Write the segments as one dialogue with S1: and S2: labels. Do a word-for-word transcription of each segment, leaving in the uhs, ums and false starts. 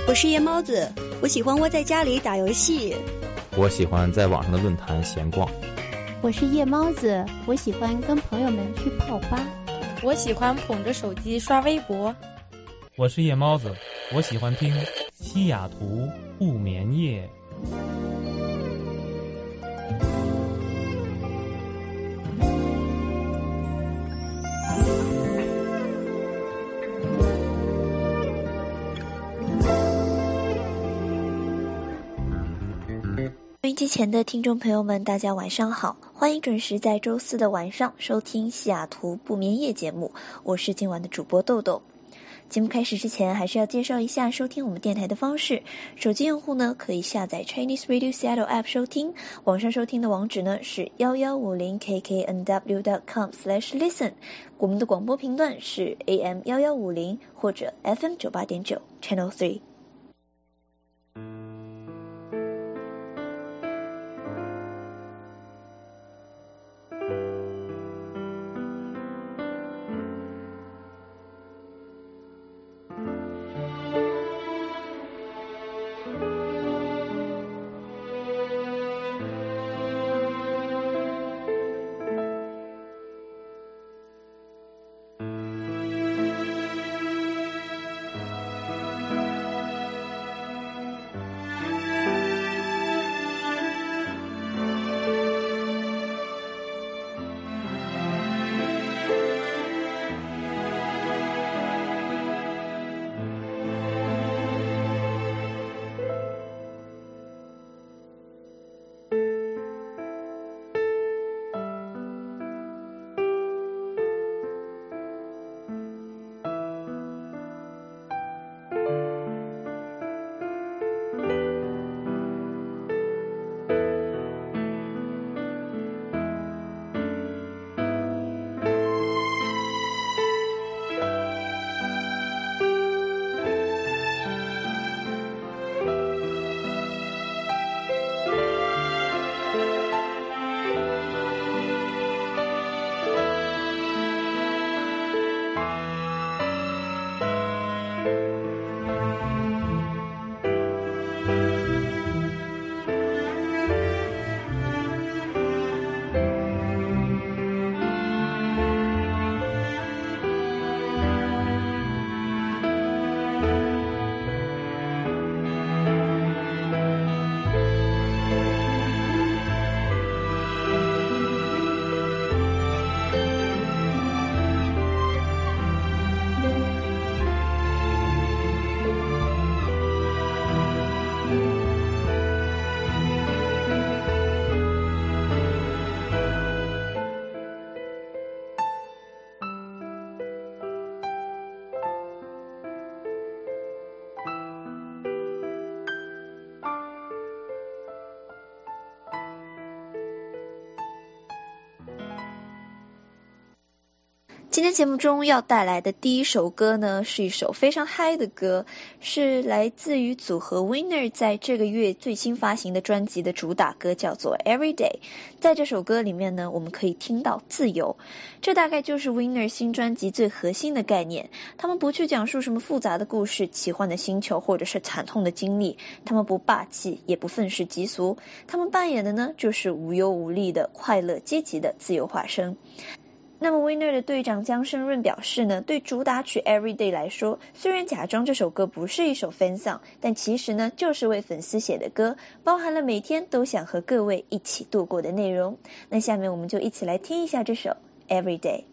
S1: 我是夜猫子，我喜欢窝在家里打游戏。
S2: 我喜欢在网上的论坛闲逛。
S3: 我是夜猫子，我喜欢跟朋友们去泡吧。
S4: 我喜欢捧着手机刷微博。
S5: 我是夜猫子，我喜欢听西雅图不眠夜。
S6: 收音机前的听众朋友们，大家晚上好，欢迎准时在周四的晚上收听西雅图不眠夜节目，我是今晚的主播豆豆。节目开始之前，还是要介绍一下收听我们电台的方式。手机用户呢，可以下载 Chinese Radio Seattle App 收听，网上收听的网址呢是一一五零 k k n w dot com slash listen。我们的广播频段是 A M 一一五零或者 F M 九八点九 Channel 三。今天节目中要带来的第一首歌呢，是一首非常嗨的歌，是来自于组合 Winner 在这个月最新发行的专辑的主打歌，叫做 Everyday。 在这首歌里面呢，我们可以听到自由，这大概就是 Winner 新专辑最核心的概念。他们不去讲述什么复杂的故事、奇幻的星球或者是惨痛的经历，他们不霸气也不愤世嫉俗，他们扮演的呢，就是无忧无虑的快乐积极的自由化身。那么 Winner 的队长江胜润表示呢，对主打曲 Everyday 来说，虽然假装这首歌不是一首 fan song， 但其实呢就是为粉丝写的歌，包含了每天都想和各位一起度过的内容。那下面我们就一起来听一下这首 Everyday。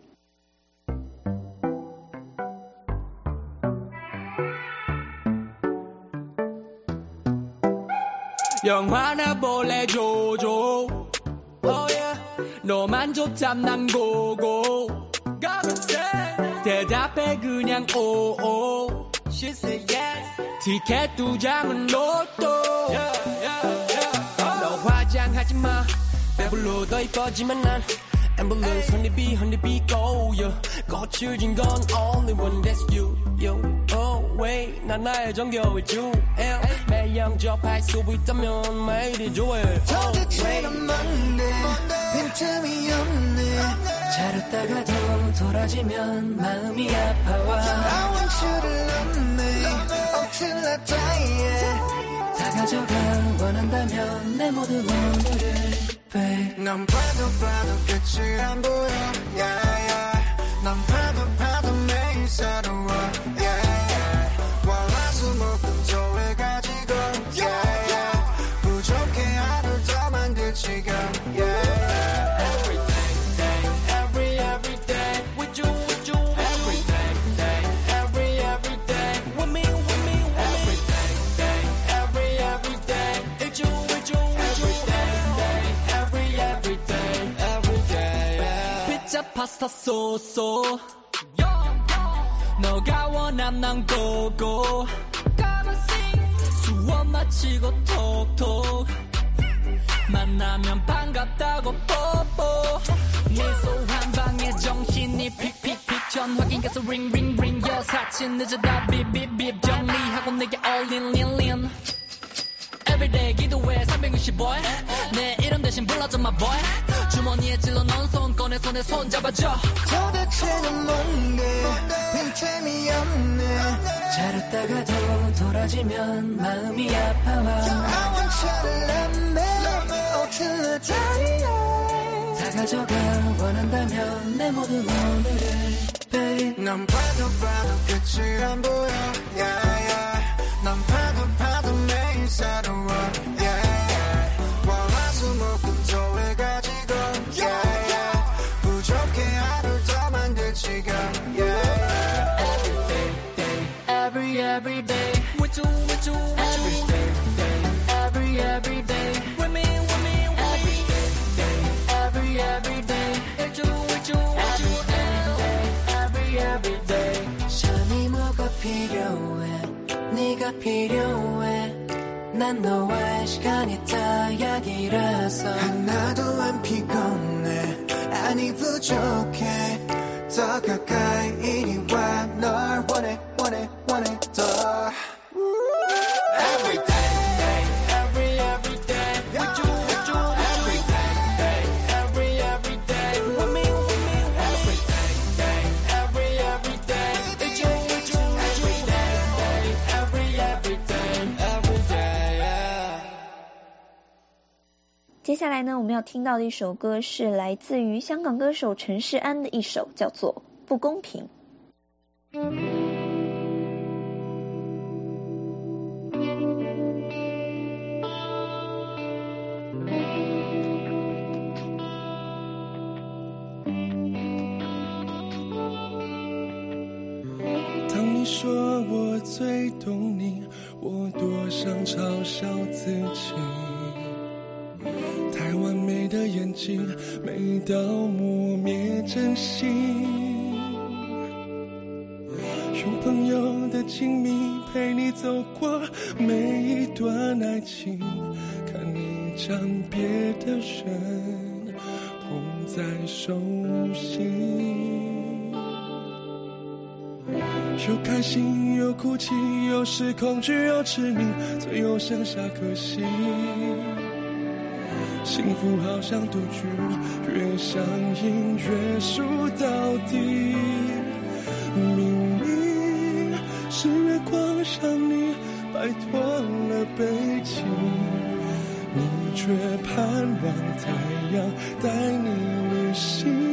S7: 너만 좋담 난 고고 대답해 그냥 오오 She said yes 티켓 두 장은 로또 yeah, yeah, yeah. 너 화장하지 마 배불러 더 이뻐지만 난 앰뷸런스 honeybee honeybee go yeah. 거칠진 건 only one that's you you oh wait 난 나의 정겨울 주 매일 영접할 수 있다면 매일이 좋아해
S8: 도대체는 뭔데 빈틈이 없네 자렸다가도 돌아지면 마음이 아파와 I want you to love me until I die 가져가 원한다면 내 모든 오늘을 babe 넌 봐도 봐도 끝이 안 보여 yeah, yeah. 넌 봐도 봐도 매일 새로워 yeah, yeah. 월화수목금토를 가지고 yeah, yeah. 부족해 하루 더 만들 지금 yeah.
S7: 파스타 소소 너가 원함 난 고고 수업 마치고 톡톡 만나면 반갑다고 뽀뽀 미소 한 방에 정신이 픽픽픽 전화기 가서 링링링 여사친 늦어다 빕빕빕 정리하고 내게 all in in in Everyday 기도해 삼백육십오 일 내 이름 대신 불러줘 my boy 주머니에 찔러 넣은 손 꺼내 손에 손 잡아줘
S8: 도대체는 뭔데 빈틈이 없네 자렸다가도 돌아지면 마음이 아파와 I want you to love me oh till the day 다 가져가 원한다면 내 모든 오늘을 babe 넌 봐도 봐도 끝이 안 보여 yeah, yeah. 넌 봐도 봐도 매일 새로워 yeah, yeah. 월화수목금토를 가지고 yeah, yeah. 부족해 하루 더 만들 지금 yeah. Every day, day, every every day with you, with you, every day, day, every every day with me, with me, with me every day, every every day with you, with you, with you every day, every every day 샤니 뭐가 필요해 네가 필요해 난 너와의 시간이 딱약이라서 하나도 안 피곤해 아니 부족해 더 가까이 이리 와 널 원해 원해 원해 더 Every day, every every day with you, with you, every day, every every day with me, with me, every day, every every day with you, with you, every day, every every day, every day.
S6: 接下来呢，我们要听到的一首歌是来自于香港歌手陈势安的一首，叫做《不公平》。
S9: 当你说我最懂你，我多想嘲笑自己。太完美的眼睛，美到磨灭真心。用朋友的亲密陪你走过每一段爱情，看你将别的人捧在手心。有开心有哭泣，有时恐惧有痴迷，最后剩下可惜。幸福好像赌局，越想赢越输到底。明明是月光让你摆脱了悲情，你却盼望太阳带你旅行。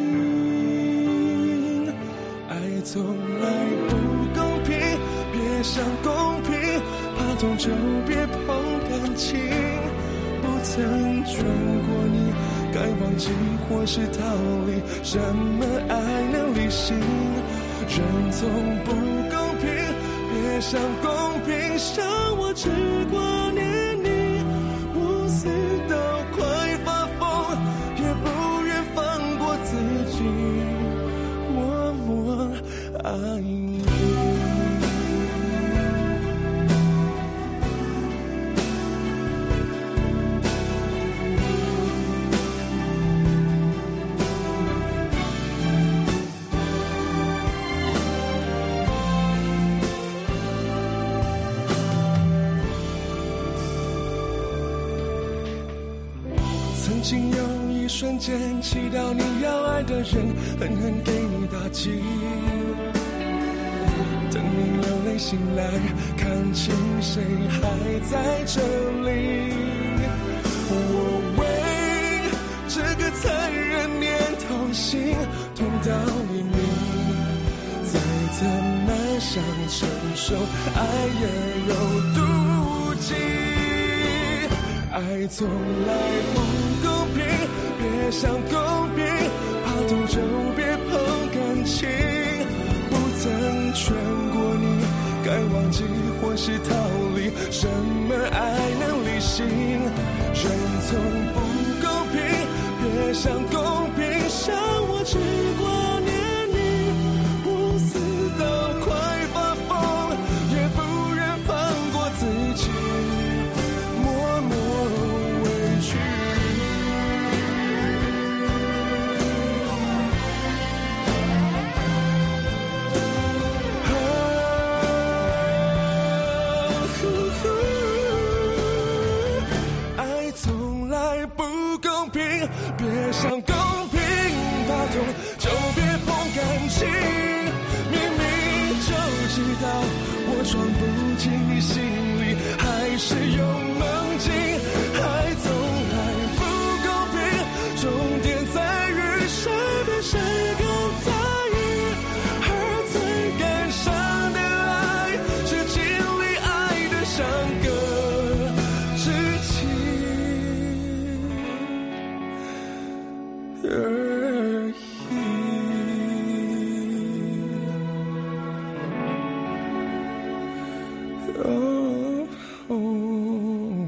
S9: 爱从来不公平，别想公平，怕痛就别碰感情。不曾劝过你该忘记或是逃离，什么爱能理性？人总不公平，别想公平，想我只挂念你，不死到快发疯，也不愿放过自己，默默爱你。曾经有一瞬间祈祷你要爱的人狠狠给你打击，等你流泪才醒来，看清谁还在这里。我为这个残忍念头心痛到黎明，再怎么想承受，爱也有妒忌。爱从来不公平，别想公平，怕痛就别碰感情。不曾劝过你，该忘记或是逃离，什么爱能理性？人从不公平，别想公平，像我只挂念你，无私到快发疯，也不忍放过自己，默默委屈。爱从来不公平，别想公平，怕痛就别碰感情。明明就知道我闯不进你心里，还是有梦境。爱从来不公平，重点在于谁比谁更在意，而最感伤的爱是经历爱的相隔之情而已。哦哦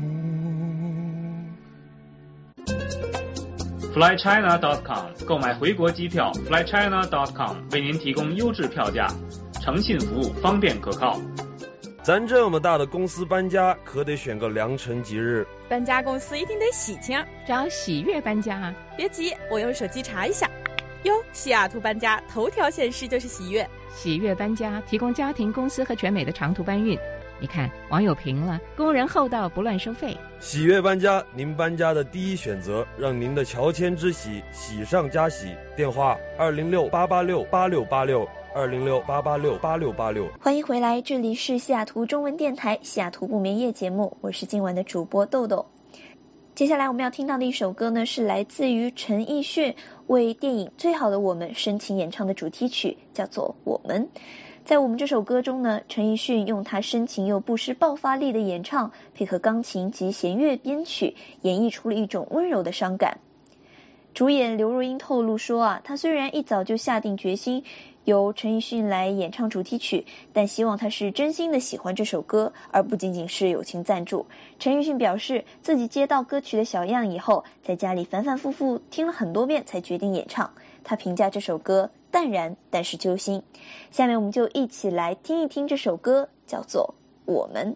S10: fly china dot com 购买回国机票 fly china dot com 为您提供优质票价，诚信服务，方便可靠。
S11: 咱这么大的公司搬家，可得选个良辰吉日。
S4: 搬家公司一定得喜庆，
S12: 找喜悦搬家啊！
S4: 别急，我用手机查一下。哟，西雅图搬家头条显示就是喜悦。
S12: 喜悦搬家提供家庭、公司和全美的长途搬运。你看，网友评了，工人厚道，不乱收费。
S11: 喜悦搬家，您搬家的第一选择，让您的乔迁之喜喜上加喜。电话二零六八八六八六八六二零六八八六八六八六。
S6: 欢迎回来，这里是西雅图中文电台西雅图不眠夜节目，我是今晚的主播豆豆。接下来我们要听到的一首歌呢，是来自于陈奕迅为电影《最好的我们》深情演唱的主题曲，叫做《我们》。在我们这首歌中呢，陈奕迅用他深情又不失爆发力的演唱，配合钢琴及弦乐编曲，演绎出了一种温柔的伤感。主演刘若英透露说啊，他虽然一早就下定决心由陈奕迅来演唱主题曲，但希望他是真心的喜欢这首歌，而不仅仅是友情赞助。陈奕迅表示，自己接到歌曲的小样以后，在家里反反复复听了很多遍才决定演唱。他评价这首歌淡然但是揪心。下面我们就一起来听一听这首歌，叫做《我们》。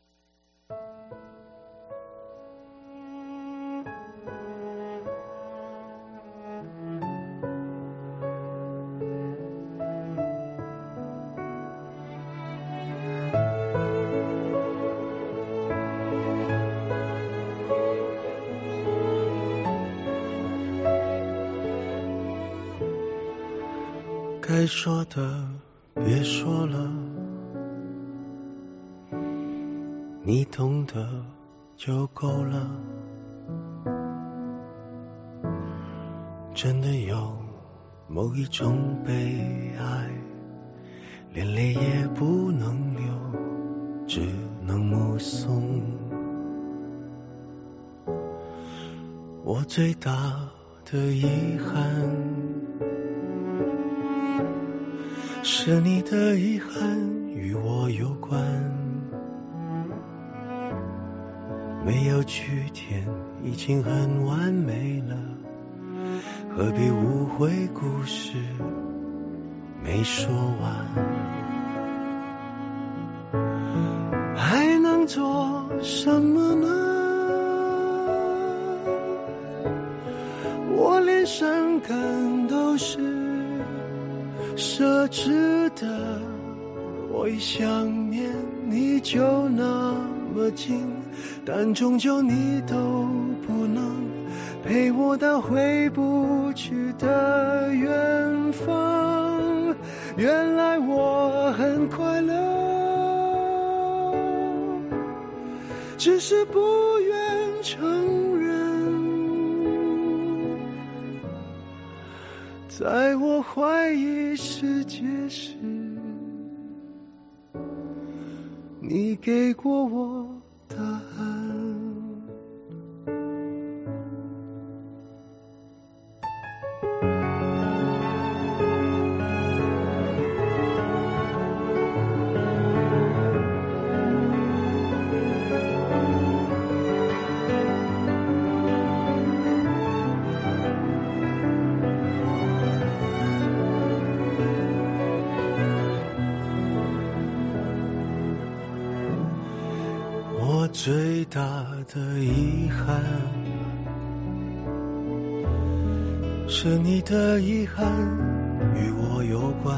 S9: 该说的别说了，你懂得就够了。真的有某一种悲哀，连泪也不能流，只能目送。我最大的遗憾是你的遗憾与我有关，没有句点已经很完美了，何必误会故事没说完。还能做什么呢？我连伤感都是奢侈的，我一想念你就那么近，但终究你都不能陪我到回不去的远方。原来我很快乐， 只是不愿承认。在我怀疑世界时，你给过我答案。最大的遗憾是你的遗憾与我有关，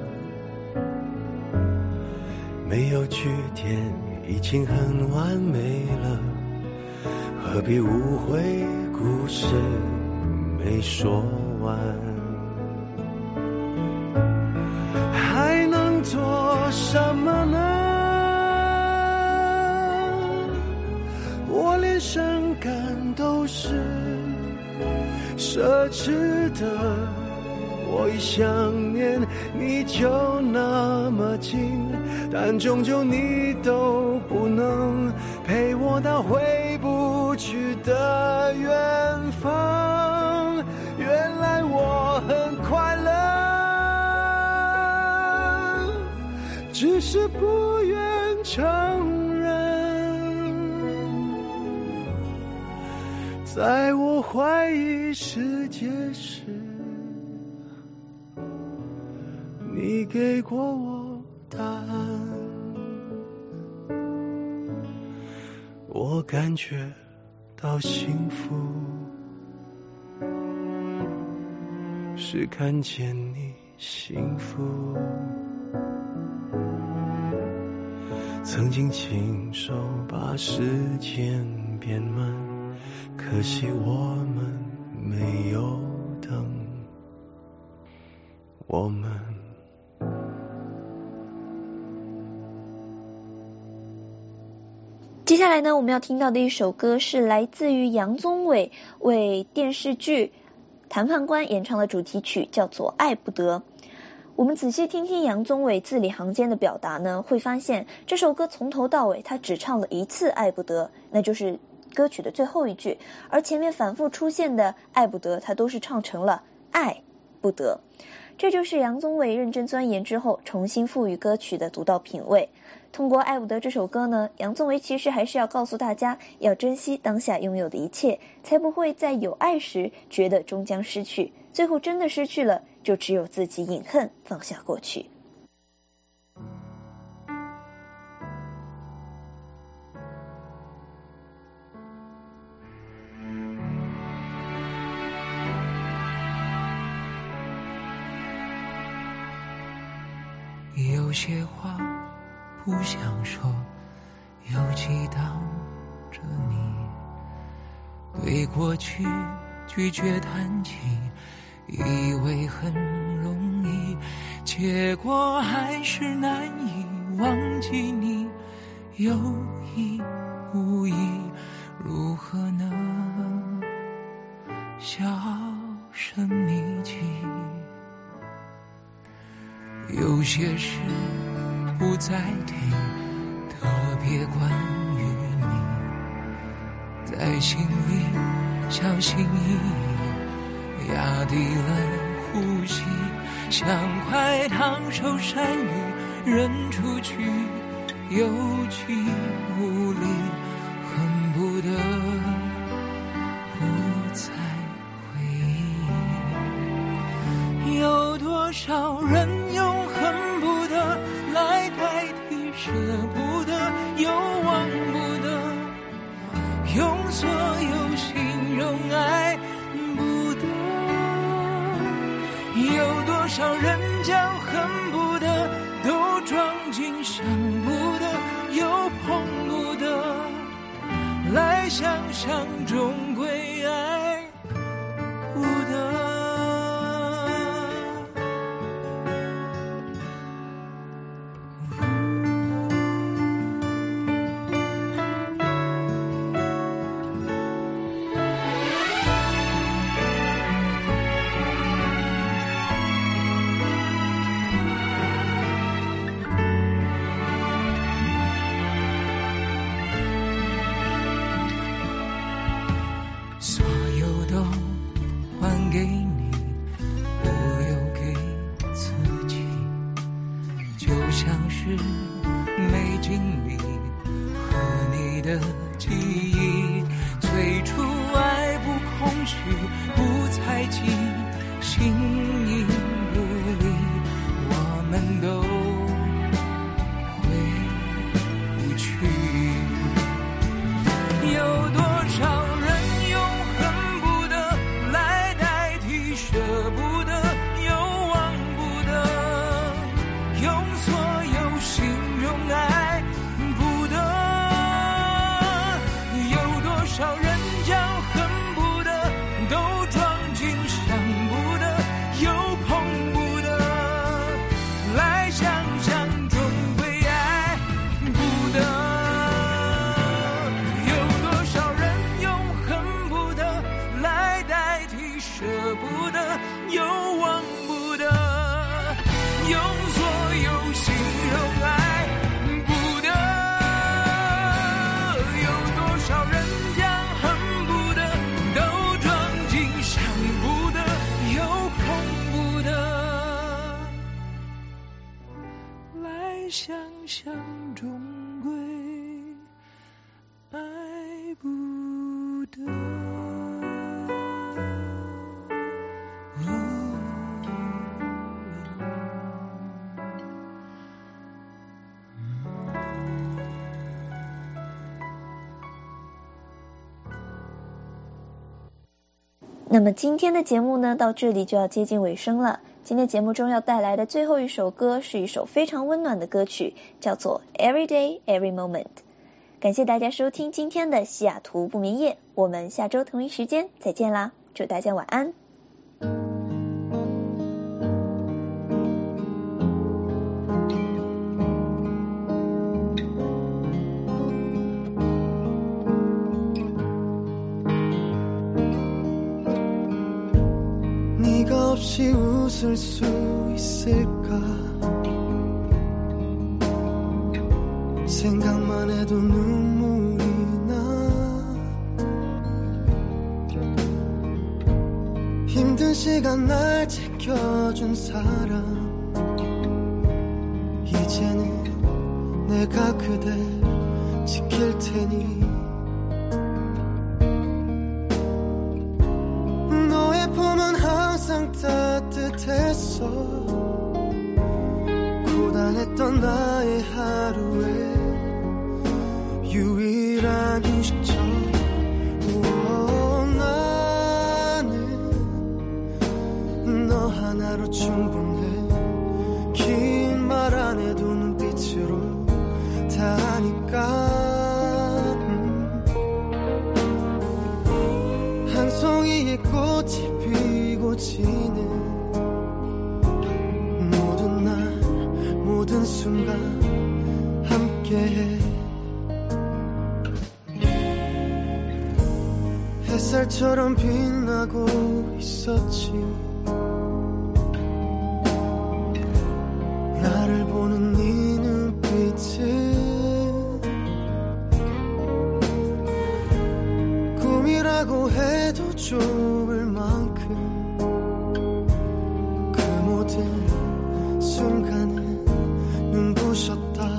S9: 没有句点已经很完美了，何必误会故事没说完，还能做什么呢？我连伤感都是奢侈的，我一想念你就那么近，但终究你都不能陪我到回不去的远方。原来我很快乐，只是不愿承认。在我怀疑世界时，你给过我答案。我感觉到幸福，是看见你幸福。曾经亲手把时间变慢，可惜我们没有等，我们
S6: 接下来呢，我们要听到的一首歌是来自于杨宗纬为电视剧《谈判官》演唱的主题曲，叫做《爱不得》。我们仔细听听杨宗纬字里行间的表达呢，会发现这首歌从头到尾他只唱了一次爱不得，那就是歌曲的最后一句，而前面反复出现的爱不得他都是唱成了爱不得。这就是杨宗纬认真钻研之后重新赋予歌曲的独到品味。通过《爱不得》这首歌呢，杨宗纬其实还是要告诉大家要珍惜当下拥有的一切，才不会在有爱时觉得终将失去，最后真的失去了，就只有自己饮恨放下过去。
S13: 有些话不想说，又激荡着你，对过去拒绝谈起，以为很容易，结果还是难以忘记你，有意无意，如何能销声匿迹？有些事不再提，特别关于你，在心里小心翼翼，压低了呼吸，像块烫手山芋扔出去，有气无力，恨不得不再回忆。有多少人用恨不得来代替舍不得，又忘不得，用所有形容爱不得。有多少人将恨不得都装进舍不得，又碰不得，来想象终归爱不得。 的记忆，最初爱不空虚，不猜忌，形影不离，我们都回不去。有多少人用恨不得来代替舍不得，又忘不得，用所有形容爱不得。有多少人将恨不得都装进想不得，又碰不得，来想象终归爱不得。有多少人用恨不得来代替舍不得，又忘不得，用所有形容爱不得。有多少人将恨不得都装进想不得，又碰不得，来想象终归爱不得。
S6: 那么今天的节目呢，到这里就要接近尾声了。今天节目中要带来的最后一首歌是一首非常温暖的歌曲，叫做 Every Day Every Moment。 感谢大家收听今天的西雅图不眠夜，我们下周同一时间再见啦，祝大家晚安。
S9: 네가 없이 웃을 수 있을까 생각만 해도 눈물이 나 힘든 시간 날 지켜준 사람 이제는 내가 그댈 지킬 테니 너의 품은 항상 따뜻했어 고단했던 나의 하루에 유일한 휴식처 나는 너 하나로 충분해 긴 말 안 해도 눈빛으로 다 아니까 한 송이의 꽃이 피고 지는 모든 날 모든 순간 함께해 햇살처럼 빛나고 있었지 나를 보는 네 눈빛은 꿈이라고 해도 좋을 만큼 그 모든 순간은 눈부셨다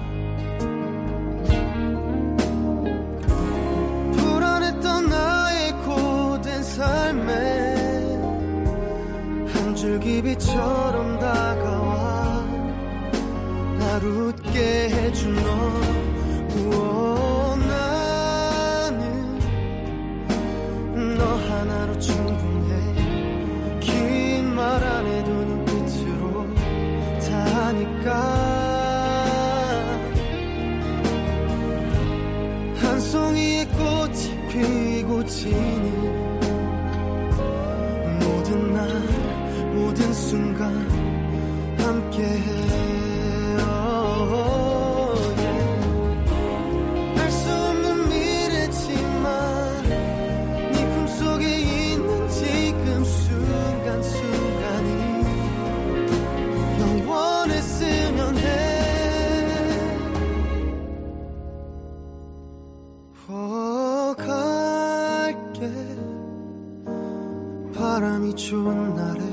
S9: 불안했던 나의 고된 삶에 한 줄기 빛처럼 다가와 날 웃게 해준 너 우어, 나는 너 하나로 충분해 긴 말 안 해도 눈빛으로 다 아니까 한 송이의 꽃이 피고 지는 모든 날 모든 순간 함께해 알 수 없는 미래지만 네 품속에 있는 지금 순간순간이 영원했으면 해 어, 갈게 바람이 좋은 날에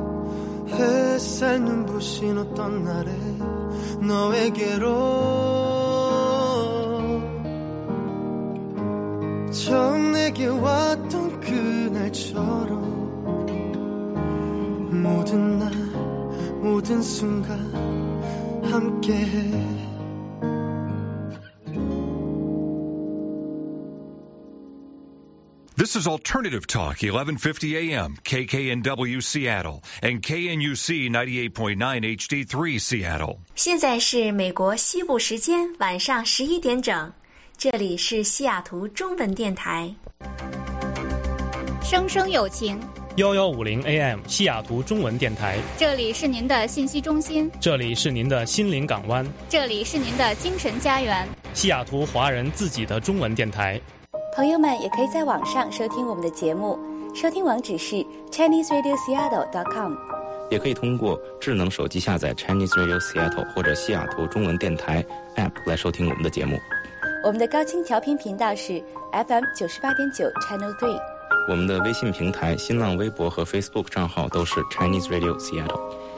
S9: 햇살 눈부신 어떤 날에 너에게로 처음 내게 왔던 그날처럼 모든 날 모든 순간 함께해
S14: This is Alternative Talk, eleven fifty A M, K K N W Seattle, and K N U C ninety-eight point nine H D three Seattle.
S15: 现在是美国西部时间晚上十一点整，这里是西雅图中文电台。
S3: 声声有情，
S5: 幺幺五零 A M 西雅图中文电台。
S3: 这里是您的信息中心，
S5: 这里是您的心灵港湾，
S3: 这里是您的精神家园。
S5: 西雅图华人自己的中文电台。
S1: 朋友们也可以在网上收听我们的节目，收听网址是 Chinese Radio Seattle dot com，
S2: 也可以通过智能手机下载 Chinese Radio Seattle 或者西雅图中文电台 App 来收听我们的节目。
S1: 我们的高清调频频道是 F M 九十八点九 Channel three。
S2: 我们的微信平台、新浪微博和 Facebook 账号都是 Chinese Radio Seattle。